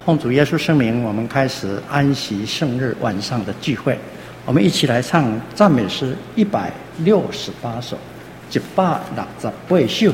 奉主耶稣圣名，我们开始安息圣日晚上的聚会。我们一起来唱赞美诗168首，168首。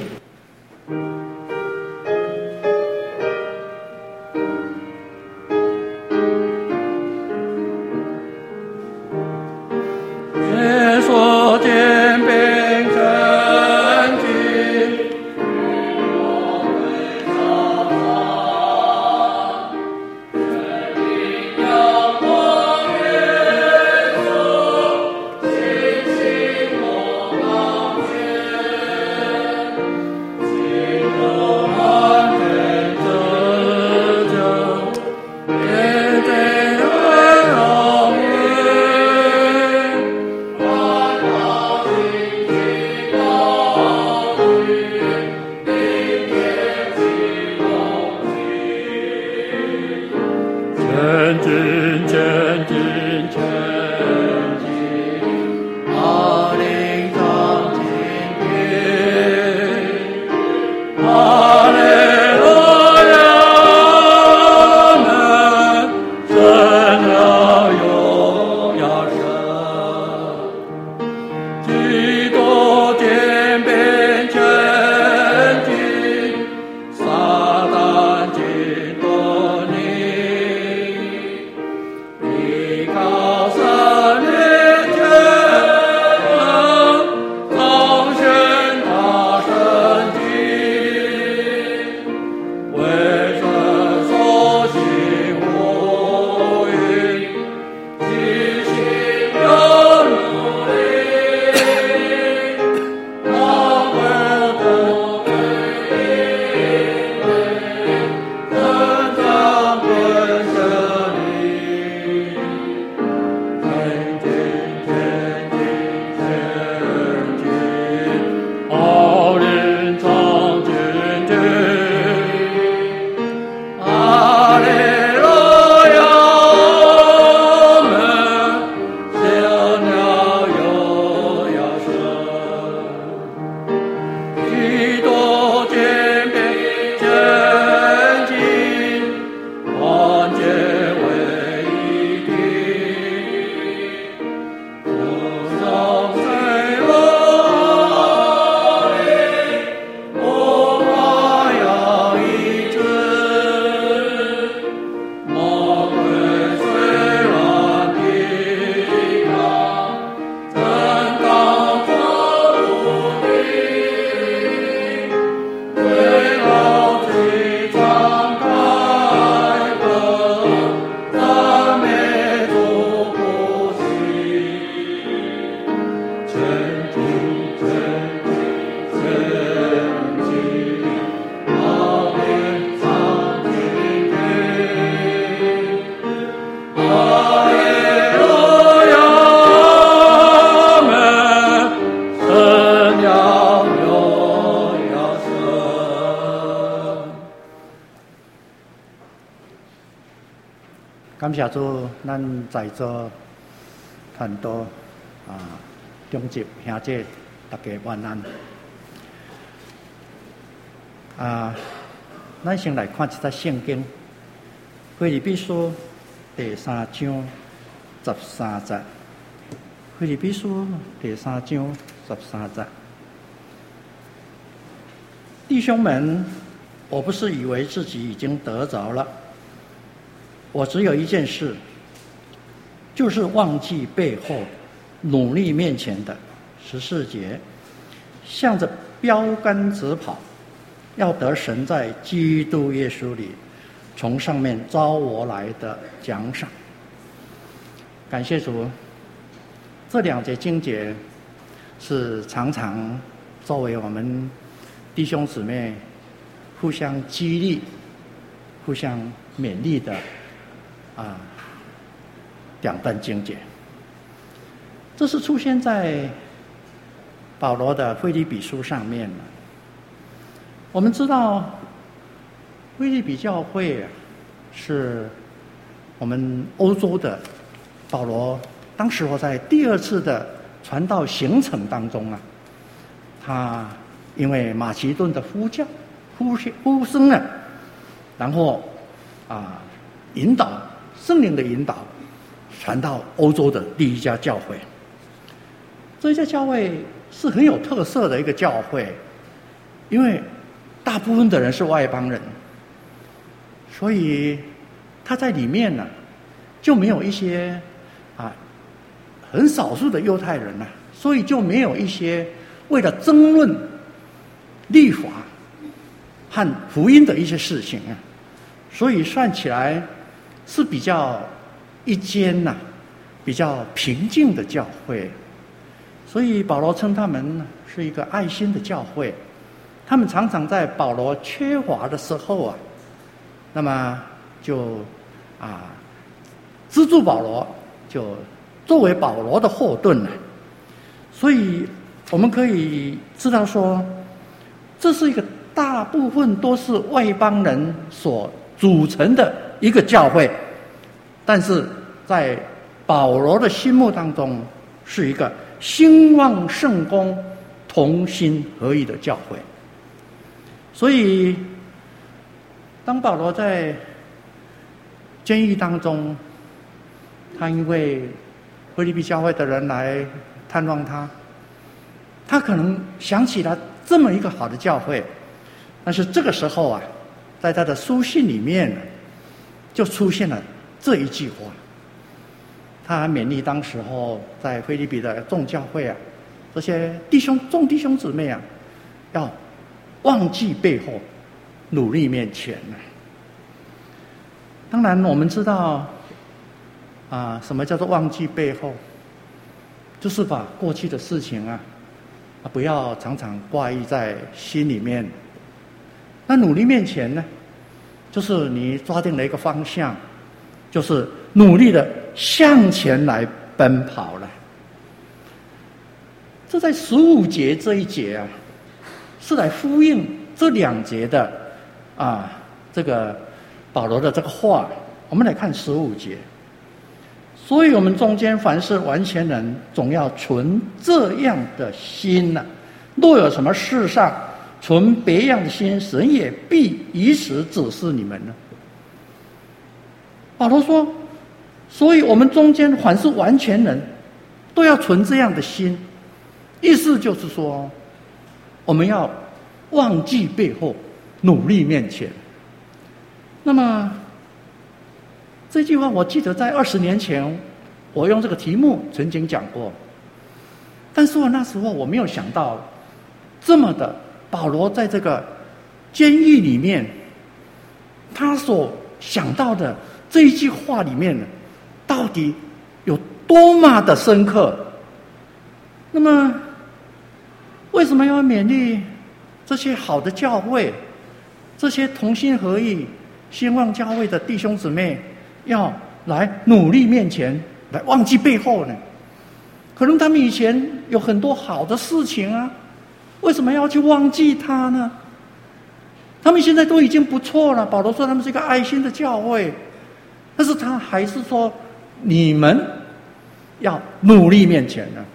感谢主，咱在座很多中级兄姐大家晚安。咱先来看一则圣经，《腓立比书》第3章13节，《腓立比书》第3章13节。弟兄们，我不是以为自己已经得着了。我只有一件事，就是忘记背后，努力面前的14节，向着标杆直跑，要得神在基督耶稣里从上面招我来的奖赏。感谢主，这2节经节是常常作为我们弟兄姊妹互相激励、互相勉励的2段经节。这是出现在保罗的腓立比书上面了。我们知道腓立比教会是我们欧洲的保罗当时我在第2次的传道行程当中他因为马其顿的呼声然后引导，圣灵的引导，传到欧洲的第一家教会。这一家教会是很有特色的一个教会，因为大部分的人是外邦人，所以他在里面呢，就没有一些很少数的犹太人呐，所以就没有一些为了争论律法和福音的一些事情啊，所以算起来是比较一间比较平静的教会。所以保罗称他们是一个爱心的教会，他们常常在保罗缺乏的时候那么就资助保罗，就作为保罗的后盾所以我们可以知道说，这是一个大部分都是外邦人所组成的一个教会，但是在保罗的心目当中是一个兴旺圣工、同心合意的教会。所以当保罗在监狱当中，他因为腓立比教会的人来探望他，他可能想起了这么一个好的教会，但是这个时候在他的书信里面就出现了这一句话，他勉励当时候在腓立比的众教会这些众弟兄姊妹要忘记背后，努力面前当然我们知道什么叫做忘记背后，就是把过去的事情不要常常挂忆在心里面。那努力面前呢，就是你抓定了一个方向，就是努力的向前来奔跑了。这在15节这一节是来呼应这2节的这个保罗的这个话。我们来看15节，所以我们中间凡是完全人，总要存这样的心若有什么事上存别样的心，神也必以此指示你们呢。保罗说，所以我们中间凡是完全人，都要存这样的心，意思就是说，我们要忘记背后，努力面前。那么这句话我记得在20年前我用这个题目曾经讲过，但是那时候我没有想到这么的保罗在这个监狱里面，他所想到的这一句话里面到底有多么的深刻。那么为什么要勉励这些好的教会，这些同心合意兴旺教会的弟兄姊妹要来努力面前，来忘记背后呢？可能他们以前有很多好的事情为什么要去忘记它呢？他们现在都已经不错了。保罗说他们是一个爱心的教会，但是他还是说你们要努力面前呢。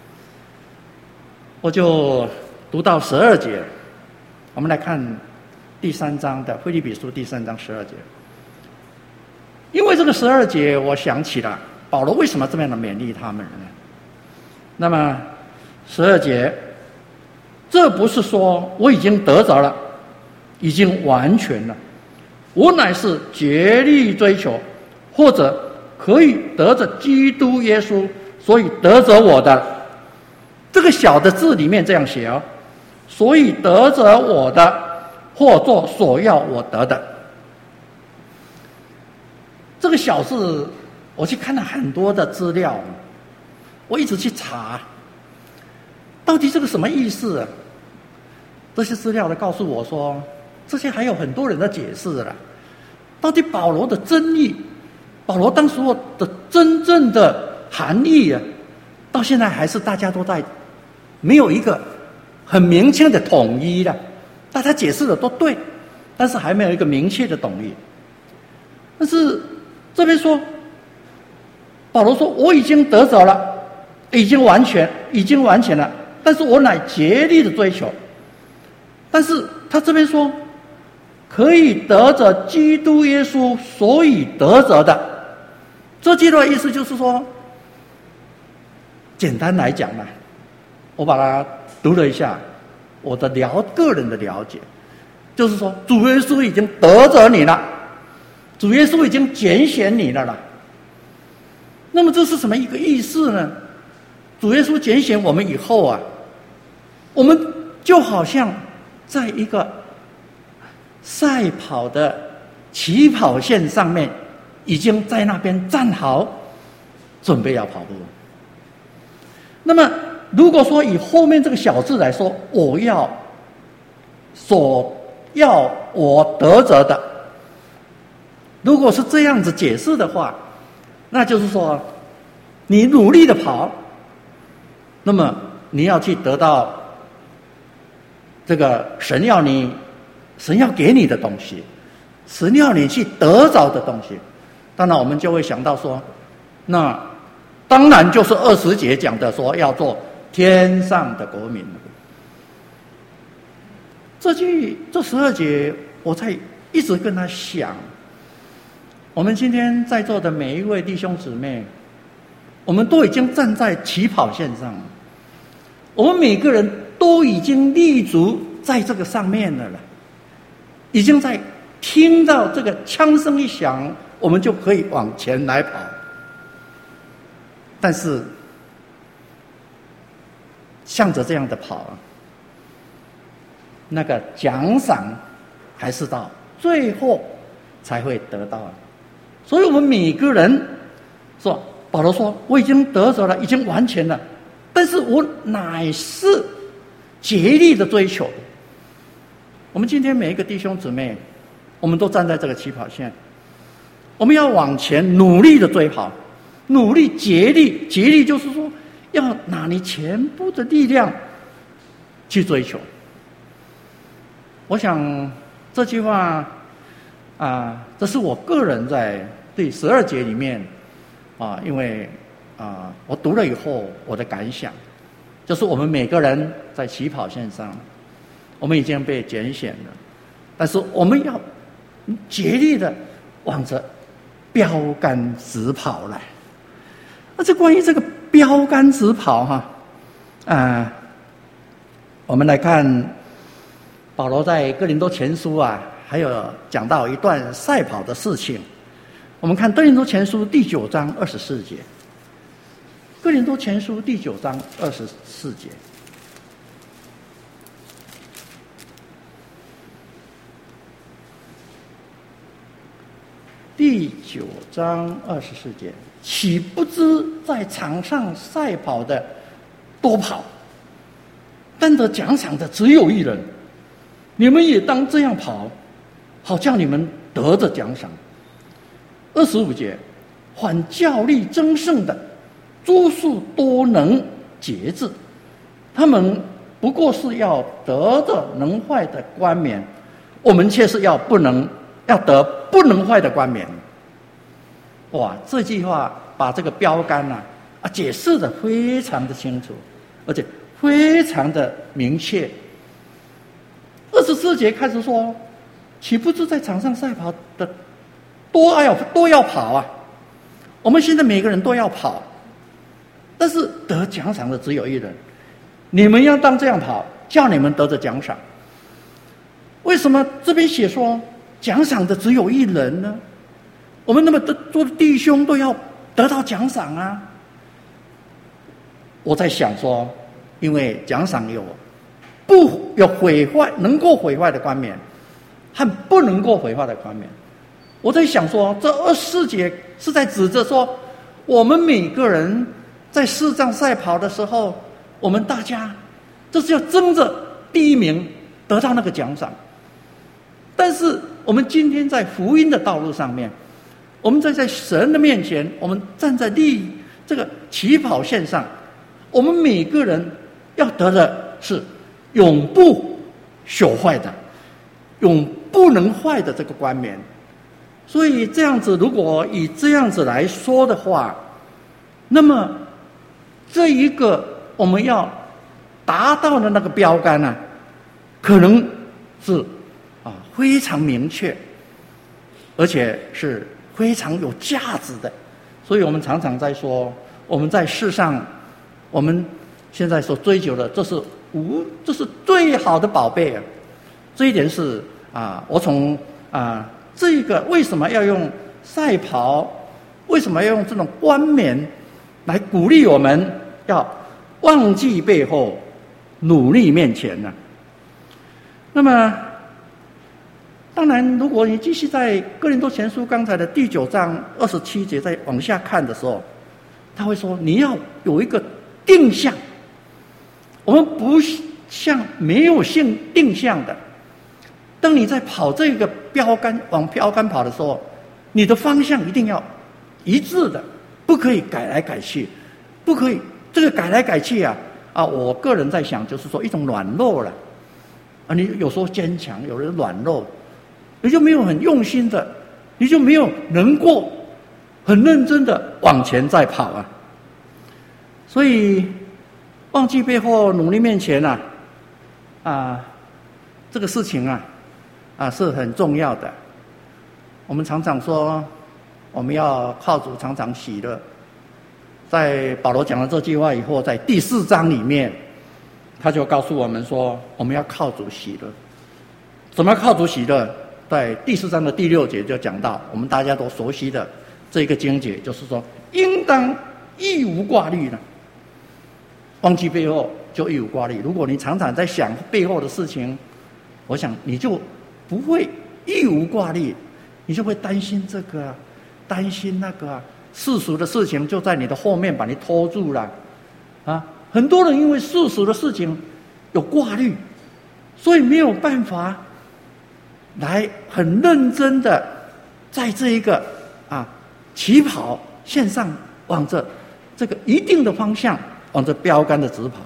我就读到12节，我们来看第3章的腓立比书第3章12节。因为这个12节，我想起了保罗为什么这么样的勉励他们呢？那么12节，这不是说我已经得着了，已经完全了，我乃是竭力追求，或者可以得着基督耶稣，所以得着我的。这个小的字里面这样写所以得着我的，或做所要我得的。这个小字我去看了很多的资料，我一直去查到底这个什么意思这些资料呢告诉我说，这些还有很多人的解释了。到底保罗的真意，保罗当时候的真正的含义到现在还是大家都在没有一个很明确的统一的。大家解释的都对，但是还没有一个明确的统一。但是这边说，保罗说我已经得着了，已经完全了，但是我乃竭力的追求。但是他这边说可以得着基督耶稣所以得着的。这句的意思就是说，简单来讲呢，我把它读了一下，我的个人的了解，就是说主耶稣已经得着你了，主耶稣已经拣选你了啦。那么这是什么一个意思呢？主耶稣拣选我们以后啊，我们就好像在一个赛跑的起跑线上面，已经在那边站好，准备要跑步。那么如果说以后面这个小字来说，我得着的，如果是这样子解释的话，那就是说你努力的跑，那么你要去得到这个神要给你的东西，神要你去得着的东西。当然我们就会想到说，那当然就是20节讲的说要做天上的国民。这12节我才一直跟他想，我们今天在座的每一位弟兄姊妹，我们都已经站在起跑线上了，我们每个人都已经立足在这个上面了，已经在听到这个枪声一响，我们就可以往前来跑。但是向着这样的跑，那个奖赏还是到最后才会得到。所以我们每个人说，保罗说我已经得着了，已经完全了，但是我乃是竭力的追求。我们今天每一个弟兄姊妹，我们都站在这个起跑线，我们要往前努力的追跑，努力竭力就是说要拿你全部的力量去追求。我想这句话这是我个人在第12节里面因为我读了以后我的感想，就是我们每个人在起跑线上，我们已经被拣选了，但是我们要竭力的往着标杆直跑来。那这关于这个标杆直跑我们来看保罗在哥林多前书还有讲到一段赛跑的事情。我们看哥林多前书第9章24节，哥林多前书第9章24节。第9章24节，岂不知在场上赛跑的多跑，但得奖赏的只有一人。你们也当这样跑，好叫你们得着奖赏。25节，凡较力争胜的，诸事都能节制，他们不过是要得着能坏的冠冕，我们却是要得不能坏的冠冕。哇，这句话把这个标杆解释得非常的清楚，而且非常的明确。24节开始说，岂不知在场上赛跑的都要跑我们现在每个人都要跑，但是得奖赏的只有一人。你们要当这样跑，叫你们得着奖赏。为什么这边写说奖赏的只有一人呢？我们那么多弟兄都要得到奖赏我在想说，因为奖赏有毁坏能够毁坏的冠冕和不能够毁坏的冠冕。我在想说，这24节是在指着说，我们每个人在世上赛跑的时候，我们大家这是要争着第一名得到那个奖赏。但是我们今天在福音的道路上面，我们在神的面前，我们站在这个起跑线上，我们每个人要得的是永不朽坏的、永不能坏的这个冠冕。所以这样子，如果以这样子来说的话，那么这一个我们要达到的那个标杆可能是非常明确，而且是非常有价值的。所以我们常常在说，我们在世上，我们现在所追求的，这是最好的宝贝啊！这一点是我从这个为什么要用赛袍，为什么要用这种冠冕来鼓励我们要忘记背后，努力面前呢？那么，当然，如果你继续在哥林多前书刚才的第9章27节再往下看的时候，他会说你要有一个定向。我们不像没有性定向的。当你在跑这个往标杆跑的时候，你的方向一定要一致的，不可以改来改去，不可以这个改来改去我个人在想，就是说一种软弱了你有时候坚强，有人软弱，你就没有很用心的，你就没有能够很认真的往前再跑所以忘记背后，努力面前这个事情是很重要的。我们常常说，我们要靠主常常喜乐。在保罗讲了这句话以后，在第4章里面，他就告诉我们说，我们要靠主喜乐。怎么靠主喜乐？在第4章的第6节就讲到，我们大家都熟悉的这个经节，就是说，应当一无挂虑呢。忘记背后就一无挂虑。如果你常常在想背后的事情，我想你就不会一无挂虑，你就会担心这个担心那个世俗的事情就在你的后面把你拖住了很多人因为世俗的事情有挂虑，所以没有办法来很认真的在这一个起跑线上往着这个一定的方向，往着标杆的直跑。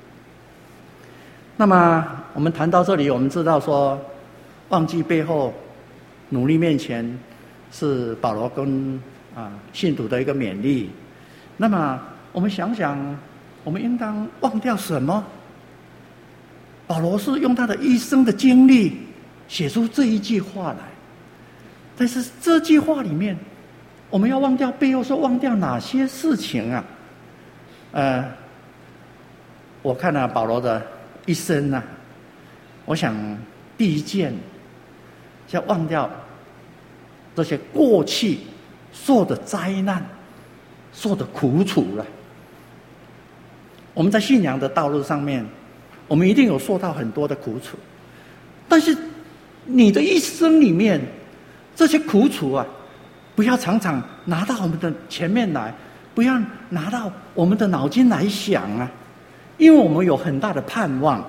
那么我们谈到这里，我们知道说，忘记背后，努力面前，是保罗跟信徒的一个勉励。那么我们想想，我们应当忘掉什么？保罗是用他的一生的经历写出这一句话来，但是这句话里面，我们要忘掉背后，是忘掉哪些事情我看了保罗的一生我想第一件要忘掉这些过去受的灾难、受的苦楚了。我们在信仰的道路上面，我们一定有受到很多的苦楚，但是你的一生里面这些苦楚不要常常拿到我们的前面来，不要拿到我们的脑筋来想因为我们有很大的盼望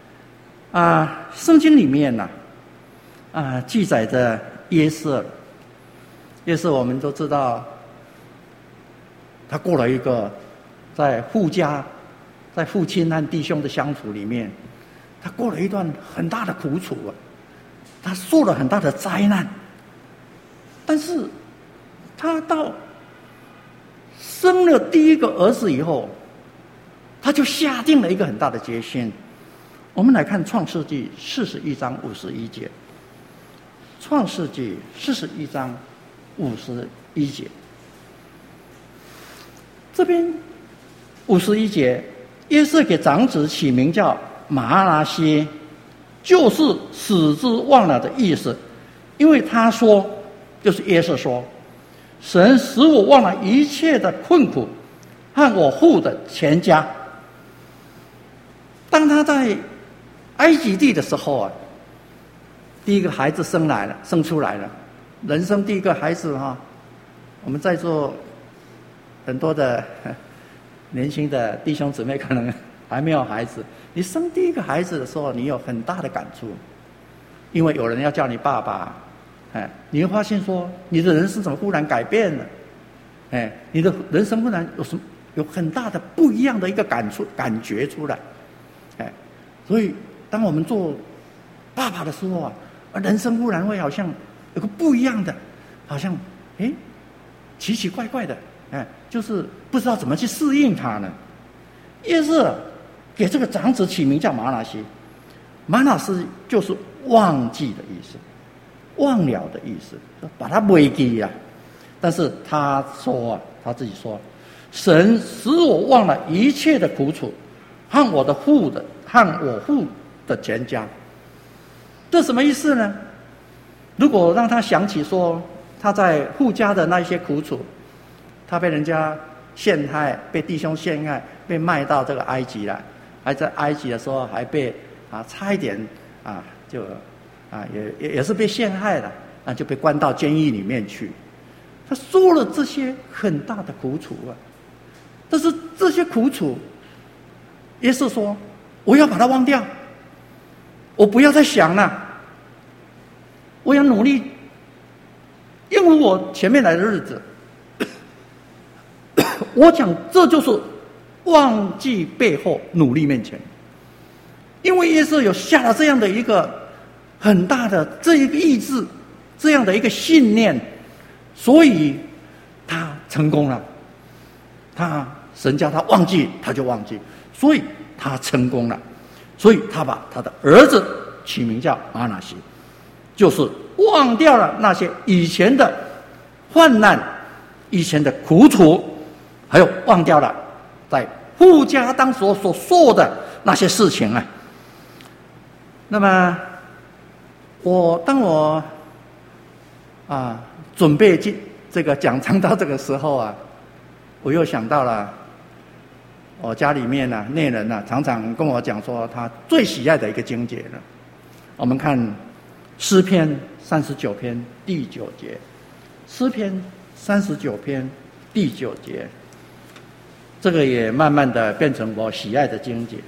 圣经里面记载着约瑟我们都知道，他过了一个在父亲和弟兄的相处里面，他过了一段很大的苦楚他受了很大的灾难，但是他到生了第一个儿子以后，他就下定了一个很大的决心。我们来看创世纪41章51节。创世纪41章51节，这边51节，约瑟给长子起名叫玛拿西，就是使之忘了的意思。因为他说，就是约瑟说，神使我忘了一切的困苦和我父的全家。当他在埃及地的时候第一个孩子生出来了，人生第一个孩子我们在座很多的年轻的弟兄姊妹可能还没有孩子，你生第一个孩子的时候，你有很大的感触，因为有人要叫你爸爸，你会发现说你的人生怎么忽然改变了，你的人生忽然有很大的不一样的一个感觉出来，所以当我们做爸爸的时候人生忽然会好像有个不一样的，好像奇奇怪怪的，就是不知道怎么去适应他呢。约瑟给这个长子起名叫玛拿西，玛拿西就是忘记的意思，忘了的意思，把它忘记啊。但是他说啊，他自己说，神使我忘了一切的苦楚，和我父的全家。这什么意思呢？如果让他想起说他在父家的那些苦楚，他被人家陷害，被弟兄陷害，被卖到这个埃及来，还在埃及的时候还被差一点也是被陷害了就被关到监狱里面去。他说了这些很大的苦楚啊，但是这些苦楚，耶稣说我要把它忘掉，我不要再想了，我要努力应付我前面来的日子。我讲这就是忘记背后，努力面前。因为耶稣有下了这样的一个很大的这一个意志，这样的一个信念，所以他成功了。神叫他忘记，他就忘记，所以他成功了。所以他把他的儿子起名叫马拿西，就是忘掉了那些以前的患难，以前的苦楚，还有忘掉了在父家当时所做的那些事情啊。那么当我准备这个讲章到这个时候啊，我又想到了我家里面内人常常跟我讲说他最喜爱的一个经节了。我们看诗篇39篇第9节，诗篇39篇第9节，这个也慢慢的变成我喜爱的经节。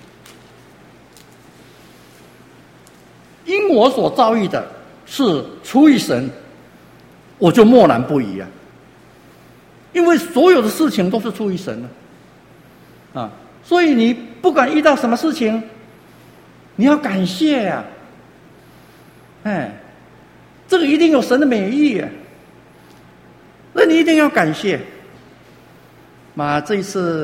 因我所遭遇的是出于神，我就默然不语啊。因为所有的事情都是出于神的所以你不管遇到什么事情，你要感谢啊。这个一定有神的美意啊，那你一定要感谢。这一次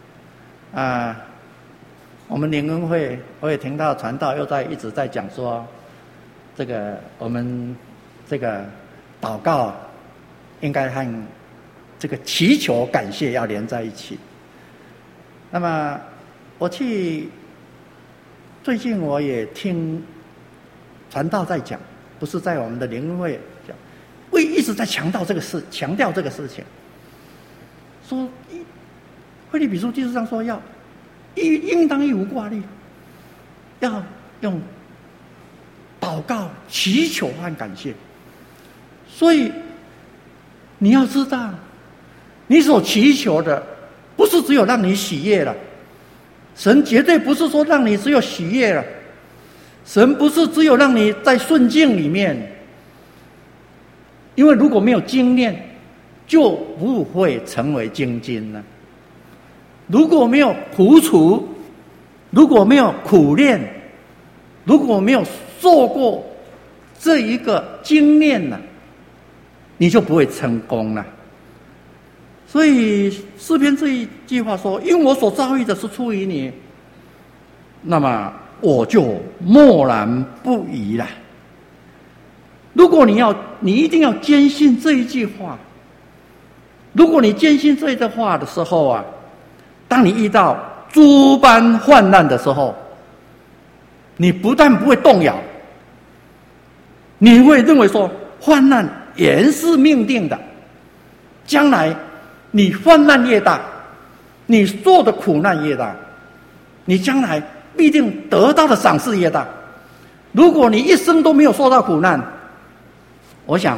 我们联恩会，我也听到传道一直在讲说，这个我们这个祷告应该和这个祈求感谢要连在一起。那么最近我也听传道在讲，不是在我们的联恩会讲，我一直在强调这个事情，说腓立比书第4章说要应当一无挂虑，要用祷告、祈求和感谢。所以你要知道，你所祈求的不是只有让你喜悦了，神绝对不是说让你只有喜悦了，神不是只有让你在顺境里面，因为如果没有经验，就不会成为精进了。如果没有苦楚，如果没有苦练，如果没有受过这一个经验呢，你就不会成功了。所以诗篇这一句话说，因我所遭遇的是出于你，那么我就默然不语了。如果你一定要坚信这一句话，如果你坚信这一句话的时候当你遇到诸般患难的时候，你不但不会动摇，你会认为说患难原是命定的，将来你患难越大，你受的苦难越大，你将来必定得到的赏赐越大。如果你一生都没有受到苦难，我想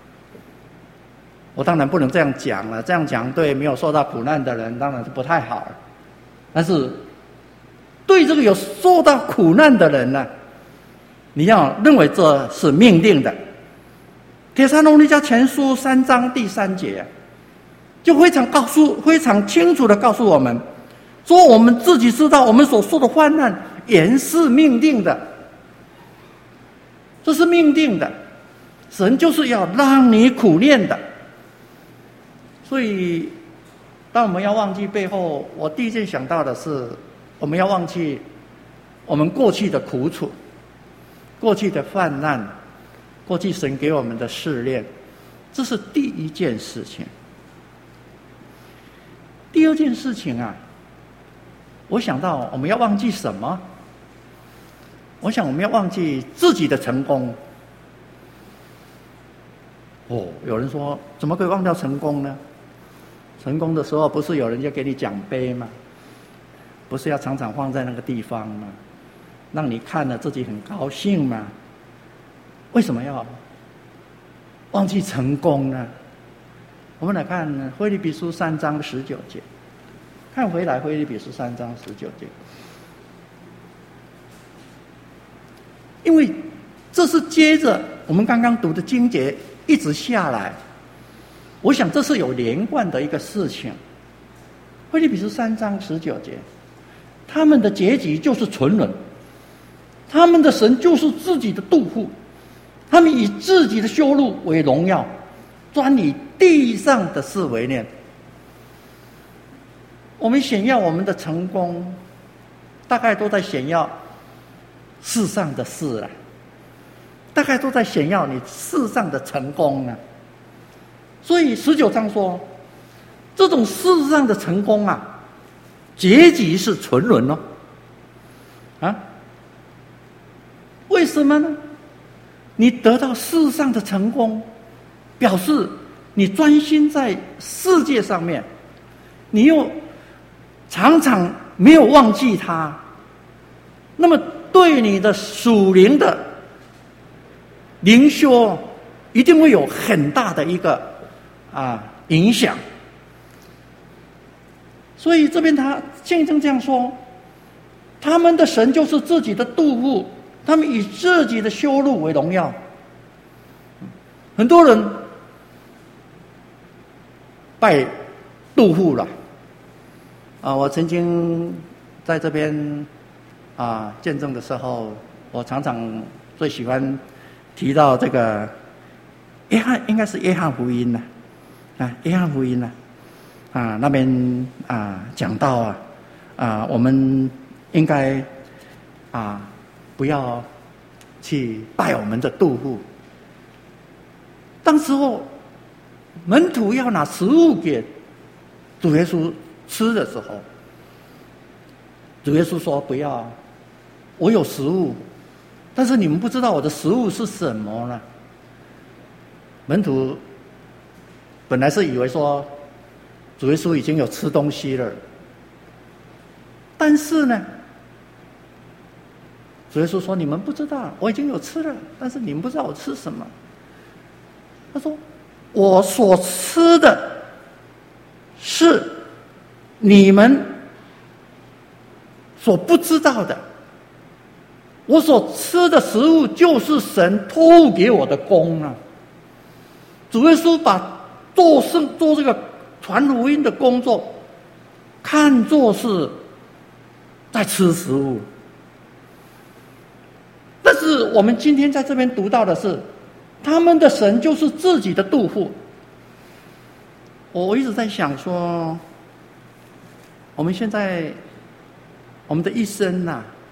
我当然不能这样讲了，这样讲对没有受到苦难的人当然是不太好了。但是对这个有受到苦难的人呢，你要认为这是命定的。帖撒罗尼迦前书3章第3节就非常清楚的告诉我们，说我们自己知道我们所受的患难原是命定的，这是命定的，神就是要让你苦练的。所以当我们要忘记背后，我第一件想到的是，我们要忘记我们过去的苦楚。 过去的患难，过去神给我们的试炼，这是第一件事情。第二件事情啊，我想到我们要忘记什么？我想我们要忘记自己的成功。有人说怎么可以忘掉成功呢？成功的时候不是有人就给你奖杯吗？不是要常常放在那个地方吗？让你看了自己很高兴吗？为什么要忘记成功呢？我们来看腓立比书3章19节，看回来腓立比书3章19节，因为这是接着我们刚刚读的经节一直下来，我想这是有连贯的一个事情。腓立比书3章19节，他们的结局就是沉沦，他们的神就是自己的肚腹，他们以自己的羞辱为荣耀，专以地上的事为念。我们显耀我们的成功，大概都在显耀世上的事啊，大概都在显耀你世上的成功啊。所以19章说，这种世上的成功啊，结局是沉沦哦。为什么呢？你得到世上的成功，表示你专心在世界上面，你又常常没有忘记它，那么对你的属灵的灵修一定会有很大的一个影响。所以这边他圣经这样说，他们的神就是自己的肚腹，他们以自己的羞辱为荣耀。很多人拜肚腹了我曾经在这边见证的时候，我常常最喜欢提到这个应该是约翰福音约翰福音那边讲到我们应该不要去拜我们的肚腹。当时候门徒要拿食物给主耶稣吃的时候，主耶稣说不要，我有食物，但是你们不知道我的食物是什么呢？门徒本来是以为说主耶稣已经有吃东西了，但是呢，主耶稣说你们不知道我已经有吃了，但是你们不知道我吃什么。他说我所吃的是你们所不知道的，我所吃的食物就是神托付给我的功啊。主耶稣把做这个传福音的工作看作是在吃食物，但是我们今天在这边读到的是他们的神就是自己的肚腹。我一直在想说，我们现在我们的一生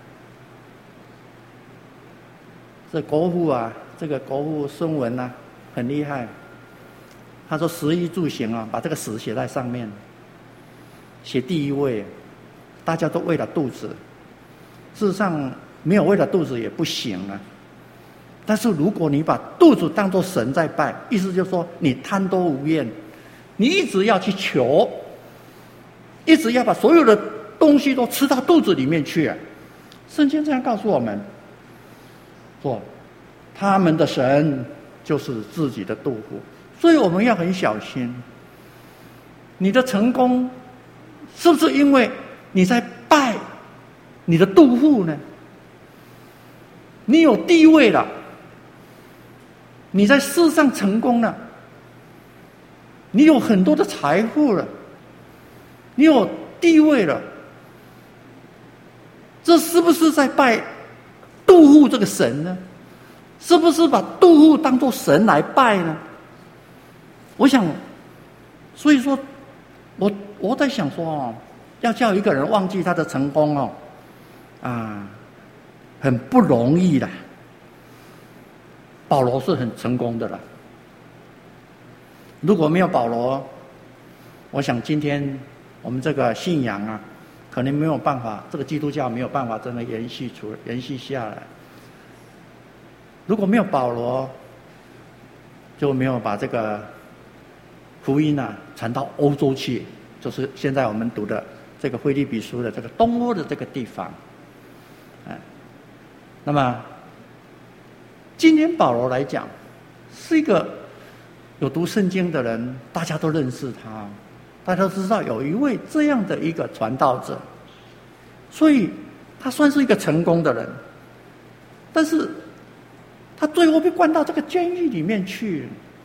这国父这个国父孙文很厉害，他说食衣住行把这个食写在上面，写第一位，大家都为了肚子，事实上没有为了肚子也不行但是如果你把肚子当作神在拜，意思就是说你贪多无厌，你一直要去求，一直要把所有的东西都吃到肚子里面去圣经这样告诉我们说，他们的神就是自己的肚腹。所以我们要很小心，你的成功是不是因为你在拜你的肚腹呢？你有地位了，你在世上成功了，你有很多的财富了，你有地位了，这是不是在拜肚腹这个神呢？是不是把肚腹当作神来拜呢？我想，所以说我在想说要叫一个人忘记他的成功很不容易的。 保罗是很成功的了。如果没有保罗，我想今天我们这个信仰啊，可能没有办法，这个基督教没有办法真的延续下来。如果没有保罗，就没有把这个福音啊传到欧洲去，就是现在我们读的这个腓立比书的这个东欧的这个地方。那么今天保罗来讲，是一个有读圣经的人，大家都认识他，大家都知道有一位这样的一个传道者，所以他算是一个成功的人。但是他最后被关到这个监狱里面去。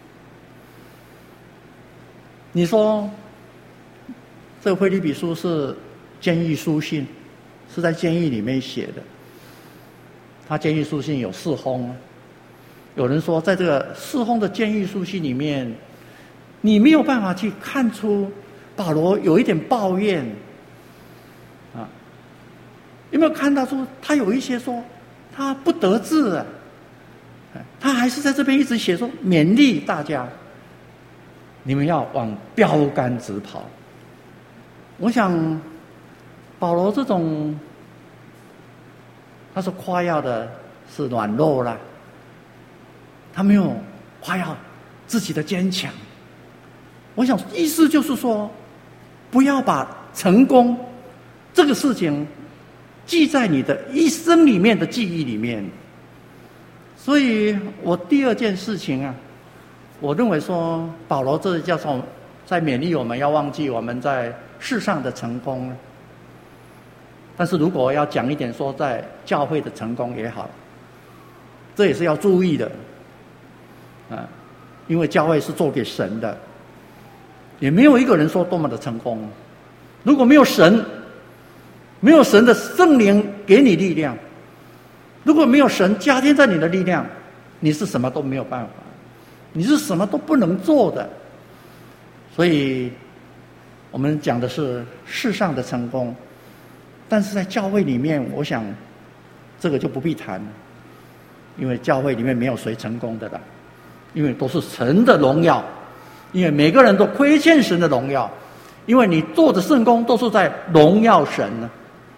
你说这个腓立比书是监狱书信，是在监狱里面写的。他监狱书信有4封，有人说在这个4封的监狱书信里面，你没有办法去看出保罗有一点抱怨啊，有没有看到出他有一些说他不得志啊，他还是在这边一直写说勉励大家，你们要往标杆直跑。我想保罗这种他所夸耀的是软弱啦，他没有夸耀自己的坚强。我想意思就是说，不要把成功这个事情记在你的一生里面的记忆里面。所以我第二件事情啊，我认为说保罗这叫做在勉励我们要忘记我们在世上的成功。但是如果要讲一点说在教会的成功也好，这也是要注意的啊，因为教会是做给神的，也没有一个人说多么的成功。如果没有神，没有神的圣灵给你力量，如果没有神加添在你的力量，你是什么都没有办法，你是什么都不能做的。所以我们讲的是世上的成功，但是在教会里面，我想这个就不必谈，因为教会里面没有谁成功的了，因为都是神的荣耀，因为每个人都亏欠神的荣耀，因为你做的圣工都是在荣耀神呢。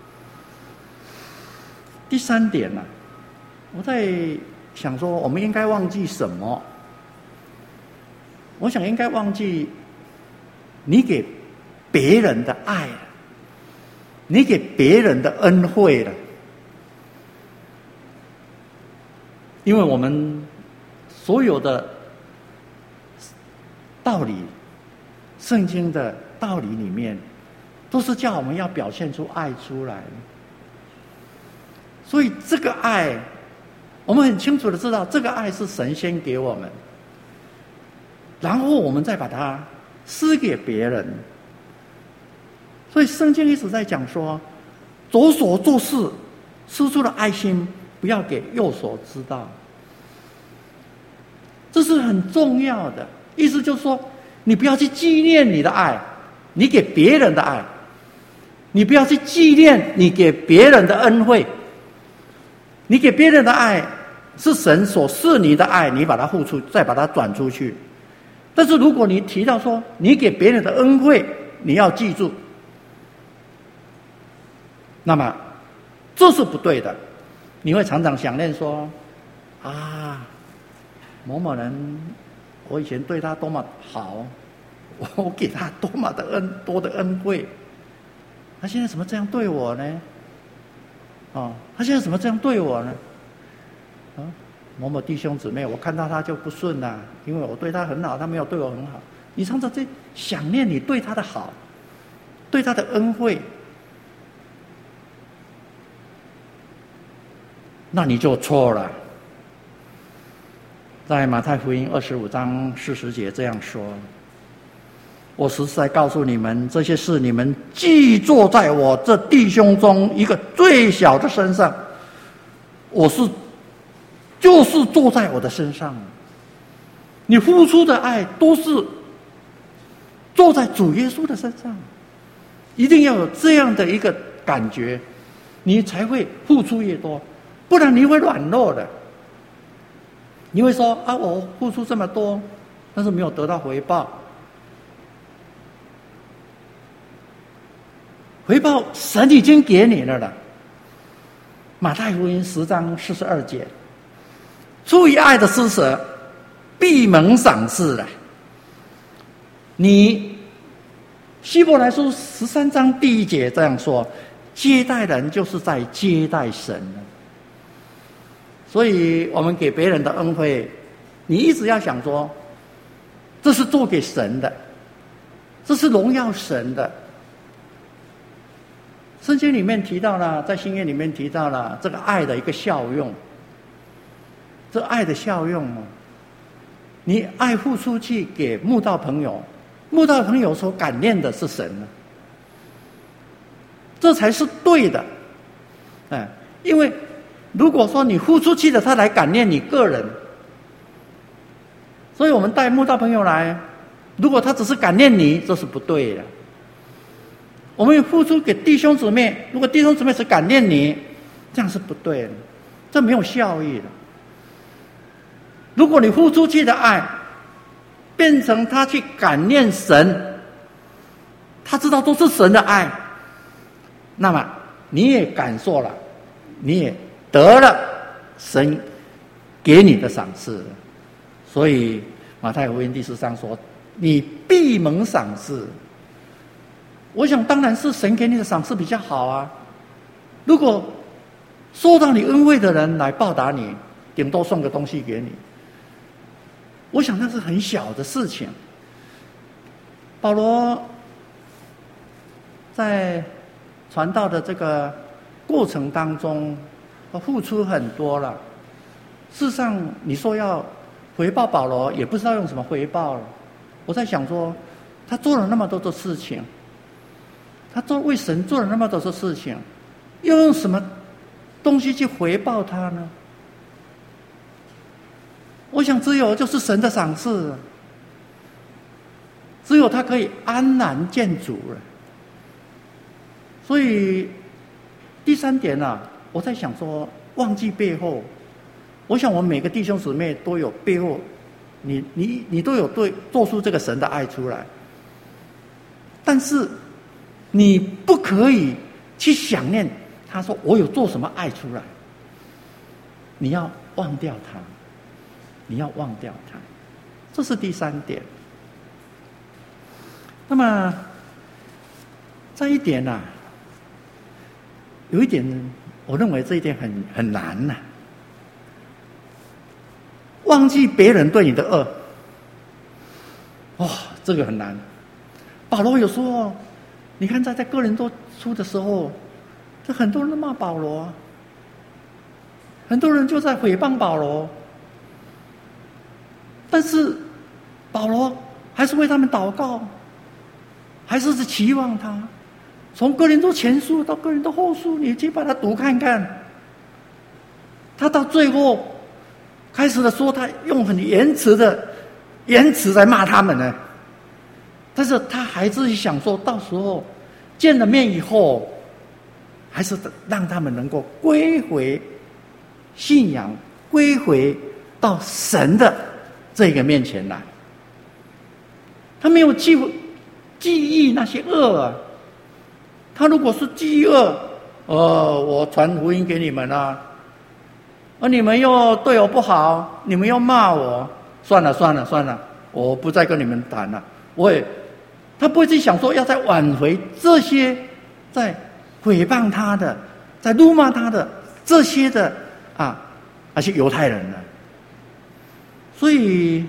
第三点呢，我在想说我们应该忘记什么？我想应该忘记你给别人的爱，你给别人的恩惠了。因为我们所有的道理，圣经的道理里面，都是叫我们要表现出爱出来。所以这个爱，我们很清楚的知道，这个爱是神先给我们，然后我们再把它施给别人。所以圣经一直在讲说，左手做事施出的爱心，不要给右手知道。这是很重要的，意思就是说，你不要去纪念你的爱，你给别人的爱，你不要去纪念你给别人的恩惠。你给别人的爱是神所赐你的爱，你把它付出，再把它转出去。但是如果你提到说你给别人的恩惠，你要记住，那么这是不对的。你会常常想念说啊，某某人，我以前对他多么好，我给他多么的多的恩惠，他现在怎么这样对我呢？他现在怎么这样对我呢？某某弟兄姊妹，我看到他就不顺啦，因为我对他很好，他没有对我很好。你常常在想念你对他的好，对他的恩惠，那你就错了。在马太福音25章40节这样说：我实在告诉你们，这些事你们既做在我这弟兄中一个最小的身上，就是做在我的身上。你付出的爱都是做在主耶稣的身上，一定要有这样的一个感觉，你才会付出越多，不然你会软弱的。 你会说啊，我付出这么多，但是没有得到回报。回报神已经给你了。马太福音10章42节，出于爱的施舍，必蒙赏赐了。你希伯来书13章第1节这样说，接待人就是在接待神。所以我们给别人的恩惠，你一直要想说，这是做给神的，这是荣耀神的。圣经里面提到了，在新约里面提到了这个爱的一个效用。这爱的效用哦，你爱付出去给慕道朋友，慕道朋友所感念的是神呢，这才是对的。因为如果说你付出去的，他来感念你个人，所以我们带慕道朋友来，如果他只是感念你，这是不对的。我们付出给弟兄姊妹，如果弟兄姊妹只感念你，这样是不对的，这没有效益的。如果你付出去的爱变成他去感念神，他知道都是神的爱，那么你也感受了，你也得了神给你的赏赐。所以马太福音第10章说，你必蒙赏赐。我想当然是神给你的赏赐比较好啊。如果受到你恩惠的人来报答你，顶多送个东西给你，我想那是很小的事情。保罗在传道的这个过程当中，付出很多了。事实上，你说要回报保罗，也不知道用什么回报了。我在想说，他做了那么多的事情，他为神做了那么多的事情，又用什么东西去回报他呢？我想只有就是神的赏赐，只有他可以安然见主了。所以第3点啊，我在想说，忘记背后，我想我们每个弟兄姊妹都有背后，你都有对做出这个神的爱出来，但是你不可以去想念他说我有做什么爱出来，你要忘掉他，你要忘掉他，这是第3点。那么这一点啊，有一点我认为这一点很难呐，忘记别人对你的恶，这个很难。保罗有说，你看在哥林多书的时候，这很多人都骂保罗，很多人就在诽谤保罗，但是保罗还是为他们祷告，还是期望他。从哥林多前书到哥林多后书，你去把它读看看，他到最后开始的说，他用很言辞在骂他们呢，但是他还是想说，到时候见了面以后，还是让他们能够归回信仰，归回到神的这个面前来。他没有记忆那些恶啊，他如果是记忆恶，我传福音给你们啊，你们又对我不好，你们又骂我，算了，我不再跟你们谈了。他不会去想说要再挽回这些在诽谤他的，在辱骂他的这些的那些犹太人呢。所以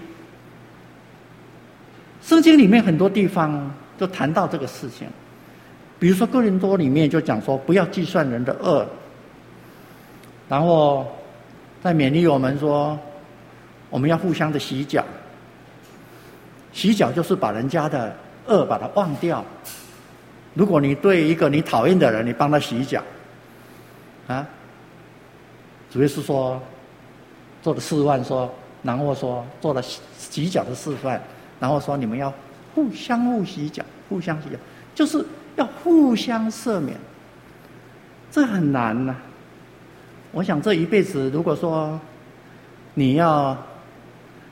圣经里面很多地方就谈到这个事情，比如说哥林多里面就讲说，不要计算人的恶，然后再勉励我们说，我们要互相的洗脚。洗脚就是把人家的恶把它忘掉。如果你对一个你讨厌的人，你帮他洗脚主耶稣说做了示范，然后说做了洗脚的示范，然后说你们要相互洗脚，就是要互相赦免。这很难我想这一辈子，如果说你要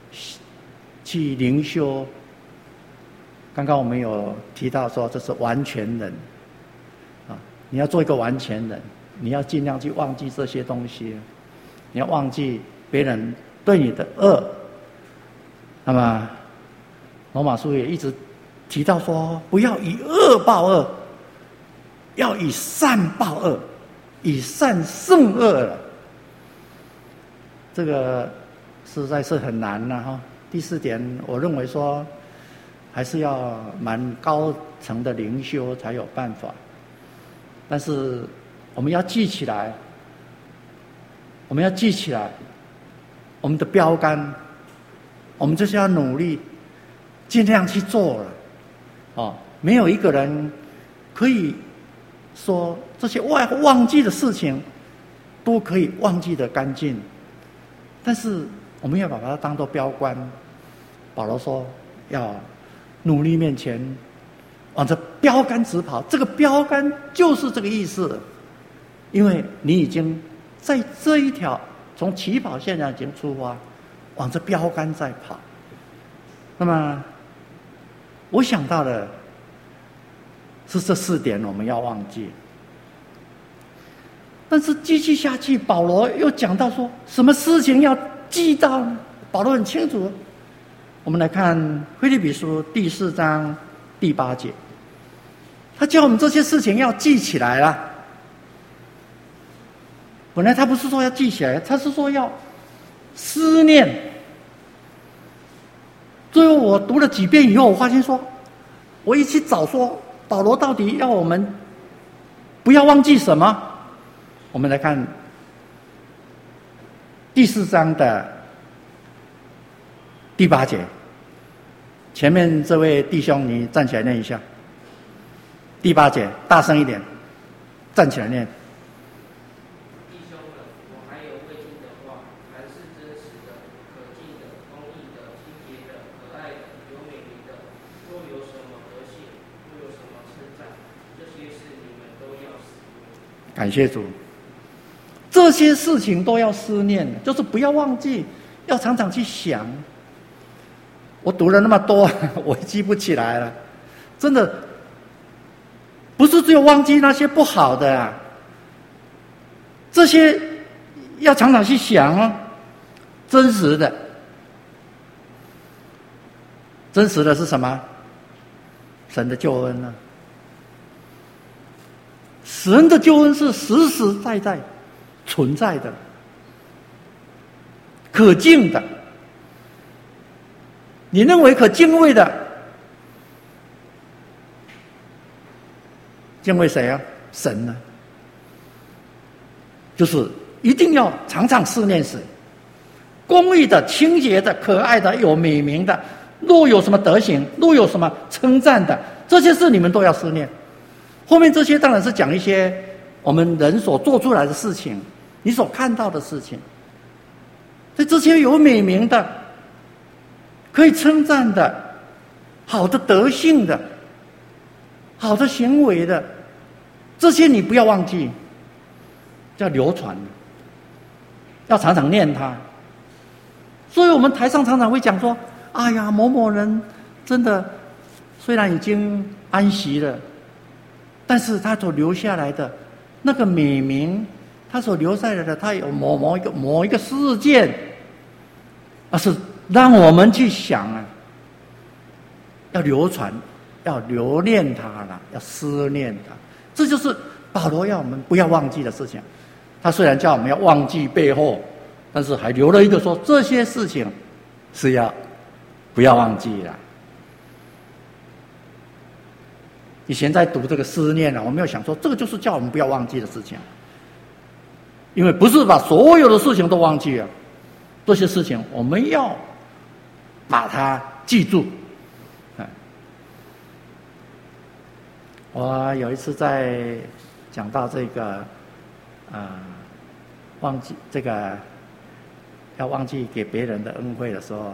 去灵修。刚刚我们有提到说，这是完全人啊，你要做一个完全人，你要尽量去忘记这些东西，你要忘记别人对你的恶。那么罗马书也一直提到说，不要以恶报恶，要以善报恶，以善胜恶了。这个实在是很难了哈。第四点，我认为说，还是要蛮高层的灵修才有办法。但是我们要记起来，我们的标杆，我们就是要努力，尽量去做了。没有一个人可以说这些忘记的事情都可以忘记得干净，但是我们要把它当作标杆。保罗说要努力面前往着标杆直跑，这个标杆就是这个意思，因为你已经在这一条从起跑线上已经出发，往着标杆在跑。那么我想到的是这4点我们要忘记。但是继续下去，保罗又讲到说什么事情要记到呢？保罗很清楚。我们来看腓立比书第4章第8节，他叫我们这些事情要记起来了。本来他不是说要记起来，他是说要思念。最后我读了几遍以后，我发现说，我一去找说保罗到底要我们不要忘记什么。我们来看第4章的第8节，前面这位弟兄，你站起来念一下。第8节，大声一点，站起来念。 弟兄们，我还有未尽的话，凡是真实的、可敬的、公义的、清洁的、可爱的、有美名的，若有什么德行，若有什么称赞，这些事你们都要思念。 感谢主，这些事情都要思念，就是不要忘记，要常常去想。我读了那么多，我记不起来了，真的不是只有忘记那些不好的啊，这些要常常去想哦，真实的是什么？神的救恩啊！神的救恩是实实在在存在的，可敬的。你认为可敬畏的，敬畏谁啊？神呢？就是一定要常常思念神。公义的、清洁的、可爱的、有美名的，若有什么德行，若有什么称赞的，这些事你们都要思念。后面这些当然是讲一些我们人所做出来的事情，你所看到的事情。所以这些有美名的、可以称赞的、好的德性的、好的行为的，这些你不要忘记，要流传，要常常念它。所以我们台上常常会讲说，哎呀，某某人真的虽然已经安息了，但是他所留下来的那个美名，他所留下来的，他有某一个事件，是让我们去想啊，要流传，要留念它了，要思念它。这就是保罗要我们不要忘记的事情。他虽然叫我们要忘记背后，但是还留了一个说，这些事情是要不要忘记了。以前在读这个思念啊，我没有想说这个就是叫我们不要忘记的事情，因为不是把所有的事情都忘记了，这些事情我们要把它记住。我有一次在讲到这个忘记这个要忘记给别人的恩惠的时候，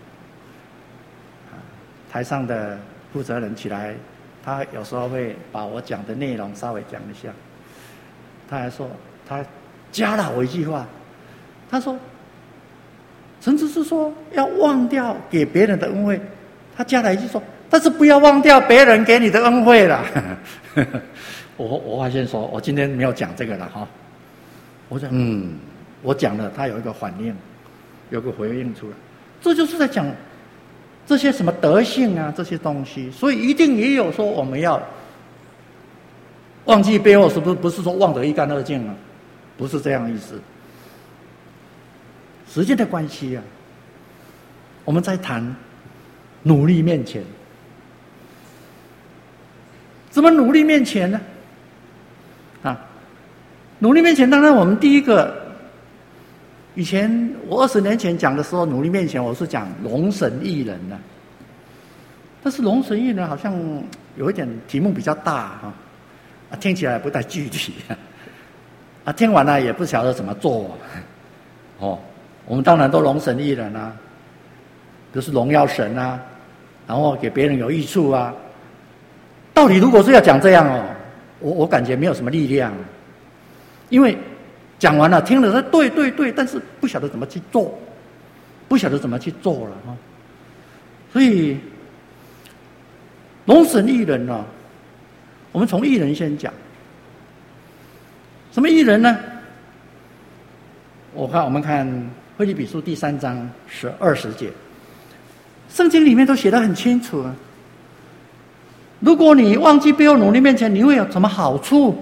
台上的负责人起来，他有时候会把我讲的内容稍微讲一下。他还说，他加了我一句话，他说：“ 甚至是说要忘掉给别人的恩惠，他加了一句说：“但是不要忘掉别人给你的恩惠了。”我发现说，我今天没有讲这个了哈。我想，我讲了，他有一个反应，有个回应出来，这就是在讲这些什么德性啊，这些东西，所以一定也有说我们要忘记背后，是不是说忘得一干二净啊？不是这样意思。时间的关系啊，我们在谈努力面前，怎么努力面前呢？努力面前，当然我们第一个，以前我20年前讲的时候，努力面前我是讲龙神艺人呢，但是龙神艺人好像有一点题目比较大哈，听起来不太具体听完了也不晓得怎么做我们当然都龙神艺人啊，就是荣耀神啊，然后给别人有益处啊。到底如果是要讲这样我感觉没有什么力量。因为讲完了，听了说对，但是不晓得怎么去做，不晓得怎么去做了所以龙神艺人呢，我们从艺人先讲。什么艺人呢？我们看腓立比书第3章20节，圣经里面都写得很清楚啊。如果你忘记背后努力面前，你会有什么好处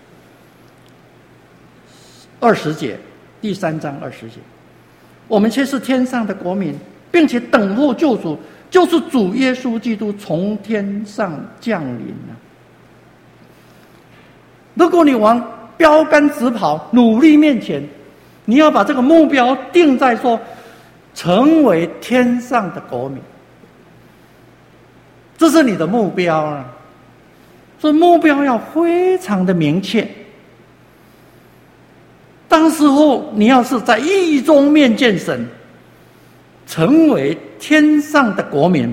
？20节，第3章20节，我们却是天上的国民，并且等候救主，就是主耶稣基督从天上降临如果你往标杆直跑，努力面前，你要把这个目标定在说，成为天上的国民，这是你的目标所以目标要非常的明确。当时候你要是在义中面见神，成为天上的国民，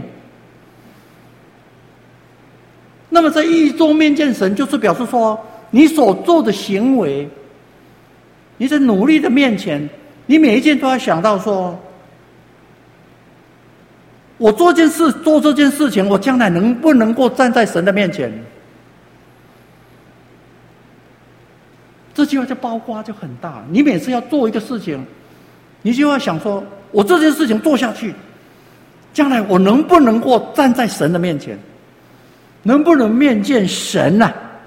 那么在义中面见神，就是表示说你所做的行为，你在努力的面前，你每一件都要想到说，我做这件事情，我将来能不能够站在神的面前？这句话就包括就很大。你每次要做一个事情，你就要想说，我这件事情做下去，将来我能不能够站在神的面前，能不能面见神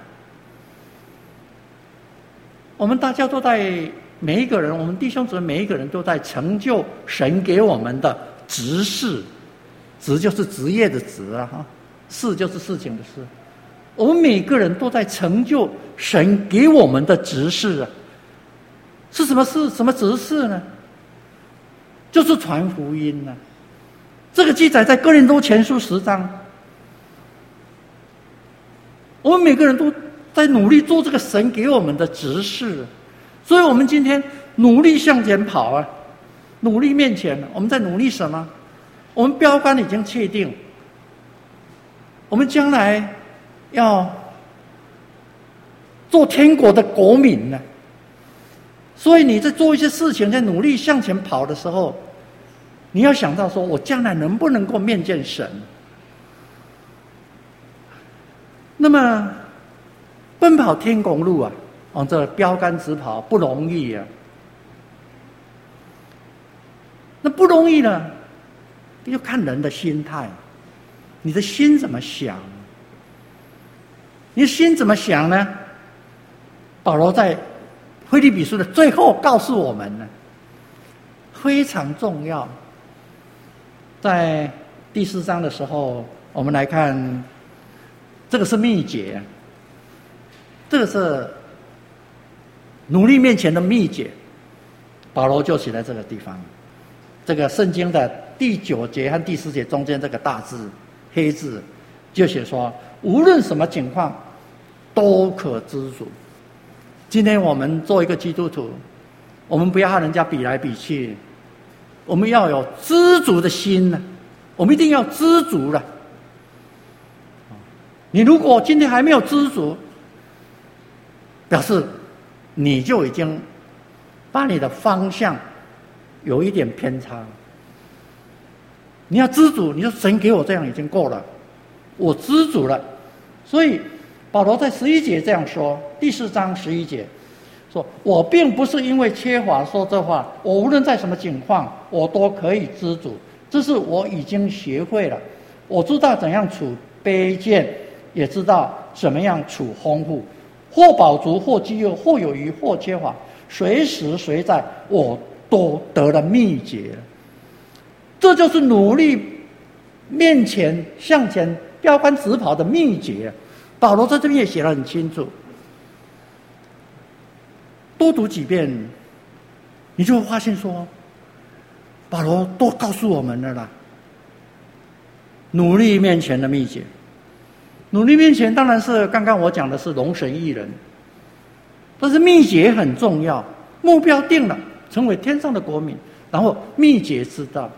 我们大家都在，每一个人，我们弟兄姊妹每一个人都在成就神给我们的职事，职就是职业的职事就是事情的事。我们每个人都在成就神给我们的职事是什么事？什么职事呢？就是传福音这个记载在哥林多前书10章。我们每个人都在努力做这个神给我们的职事，所以我们今天努力向前跑努力面前，我们在努力什么？我们标杆已经确定，我们将来要做天国的国民所以你在做一些事情，在努力向前跑的时候，你要想到说，我将来能不能够面见神？那么奔跑天公路往这标杆直跑不容易那不容易呢，就看人的心态，你的心怎么想？你的心怎么想呢？保罗在腓立比书的最后告诉我们非常重要。在第4章的时候，我们来看，这个是秘诀，这个是努力面前的秘诀。保罗就写在这个地方，这个圣经的第9节和第10节中间这个大字黑字，就写说，无论什么情况都可知足。今天我们做一个基督徒，我们不要和人家比来比去，我们要有知足的心我们一定要知足了。你如果今天还没有知足，表示你就已经把你的方向有一点偏差。你要知足，你说神给我这样已经够了，我知足了。所以保罗在11节这样说，第4章11节说：“我并不是因为缺乏说这话，我无论在什么境况，我都可以知足。这是我已经学会了，我知道怎样处卑贱，也知道怎么样处丰富，或饱足，或饥饿，或有余，或缺乏，随时随在，我都得了秘诀。”这就是努力面前向前标杆直跑的秘诀。保罗在这边也写得很清楚，多读几遍，你就会发现说，保罗都告诉我们了啦。努力面前的秘诀，努力面前当然是刚刚我讲的是容神益人，但是秘诀很重要，目标定了，成为天上的国民，然后秘诀知道。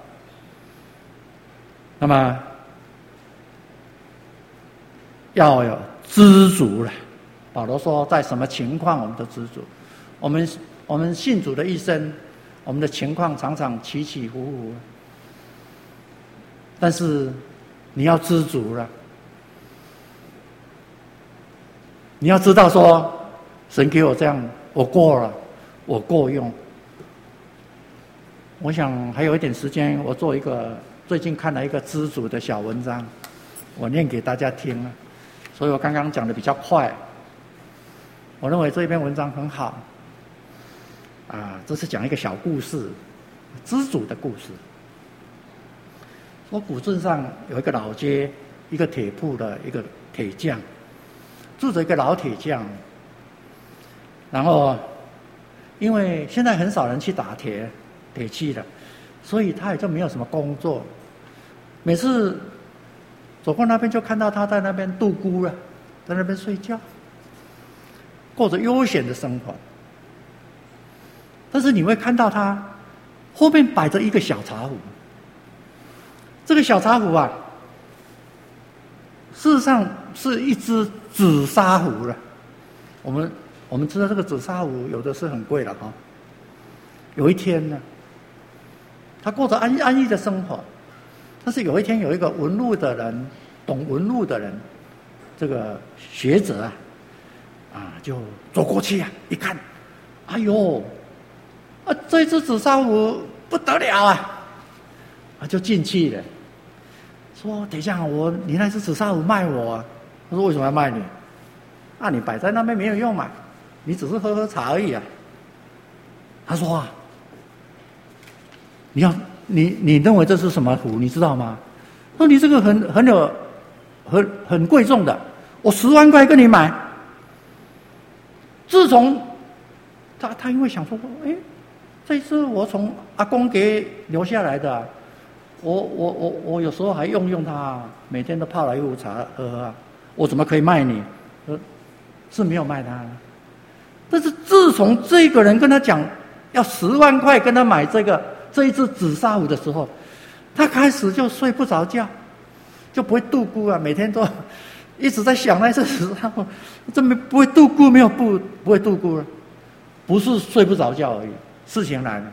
那么要有知足了。保罗说，在什么情况我们都知足。我们信主的一生，我们的情况常常起起伏伏，但是你要知足了。你要知道说，神给我这样，我过了，我够用。我想还有一点时间，我做一个。最近看了一个知足的小文章，我念给大家听了，所以我刚刚讲的比较快。我认为这一篇文章很好，这是讲一个小故事，知足的故事。说古镇上有一个老街，一个铁铺的一个铁匠，住着一个老铁匠。然后，因为现在很少人去打铁器了，所以他也就没有什么工作。每次走过那边，就看到他在那边度孤了，在那边睡觉，过着悠闲的生活。但是你会看到他后面摆着一个小茶壶，这个小茶壶事实上是一只紫砂壶了。我们知道这个紫砂壶有的是很贵了哈。有一天呢，他过着安逸的生活。但是有一天，有一个文路的人，懂文路的人，这个学者就走过去一看，哎呦，这只紫砂壶不得了就进去了，说：“等一下，你那只紫砂壶卖我啊？”他说：“为什么要卖你？你摆在那边没有用嘛，你只是喝喝茶而已啊。”他说：“你认为这是什么壶？你知道吗？说你这个很贵重的，我10万块跟你买。”自从他因为想说，这次我从阿公给留下来的，我有时候还用它，每天都泡了一壶茶喝我怎么可以卖你？是没有卖他，但是自从这个人跟他讲要10万块跟他买这一只紫砂壶的时候，他开始就睡不着觉，就不会度孤每天都一直在想那只紫砂壶，这不会度孤，没有不会度孤了，不是睡不着觉而已。事情来了，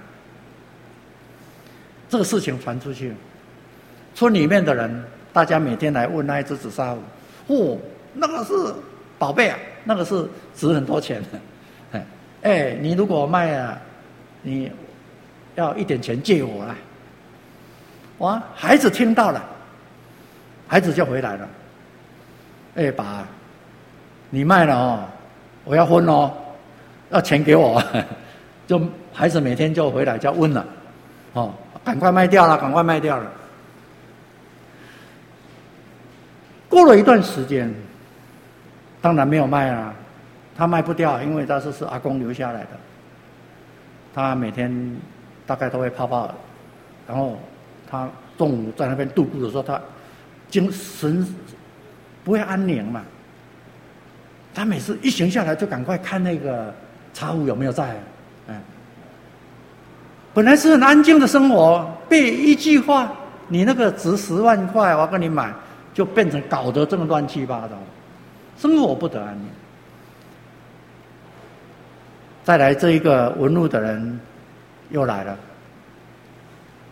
这个事情传出去，村里面的人大家每天来问那一只紫砂壶，那个是宝贝那个是值很多钱的，你如果卖你要一点钱借我啦。孩子听到了，孩子就回来了。爸，你卖了我要分要钱给我。就孩子每天就回来就问了，赶快卖掉了，赶快卖掉了。过了一段时间，当然没有卖他卖不掉，因为他是阿公留下来的。他每天大概都会泡，然后他中午在那边度孤的时候，他精神不会安宁嘛。他每次一醒下来就赶快看那个茶壶有没有在。本来是很安静的生活，被一句话，你那个值10万块，我要跟你买，就变成搞得这么乱七八糟，生活不得安宁。再来这一个文路的人又来了，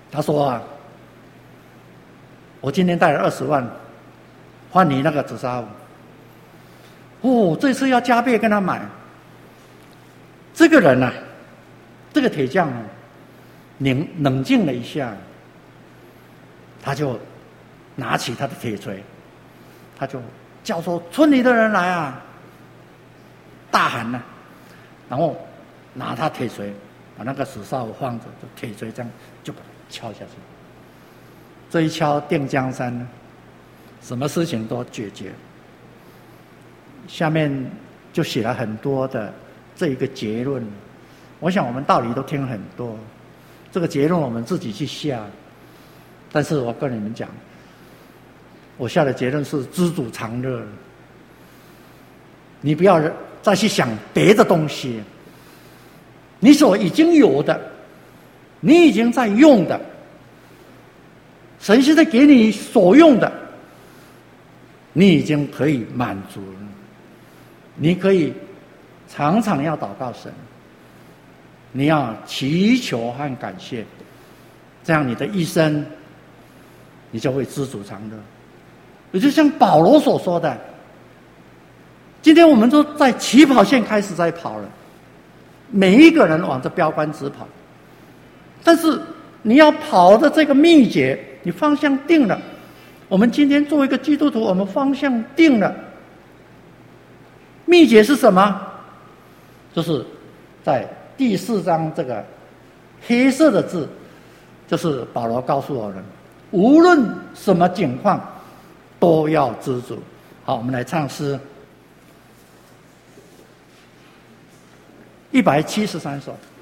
他说啊，我今天带了20万换你那个紫砂壶，这次要加倍跟他买。这个人啊，这个铁匠冷静了一下，他就拿起他的铁锤，他就叫说村里的人来啊，大喊啊，然后拿他铁锤把那个紫砂壶放着，就铁锤这样就把它敲下去。这一敲定江山呢，什么事情都解决。下面就写了很多的这一个结论，我想我们道理都听很多，这个结论我们自己去下。但是我跟你们讲，我下的结论是知足常乐。你不要再去想别的东西，你所已经有的，你已经在用的，神现在给你所用的，你已经可以满足了。你可以常常要祷告神，你要祈求和感谢，这样你的一生你就会知足常乐。也就像保罗所说的，今天我们都在起跑线开始在跑了，每一个人往这标杆直跑，但是你要跑的这个秘诀，你方向定了。我们今天作为一个基督徒，我们方向定了，秘诀是什么？就是在第4章这个黑色的字，就是保罗告诉我们，无论什么境况都要知足。好，我们来唱诗173首。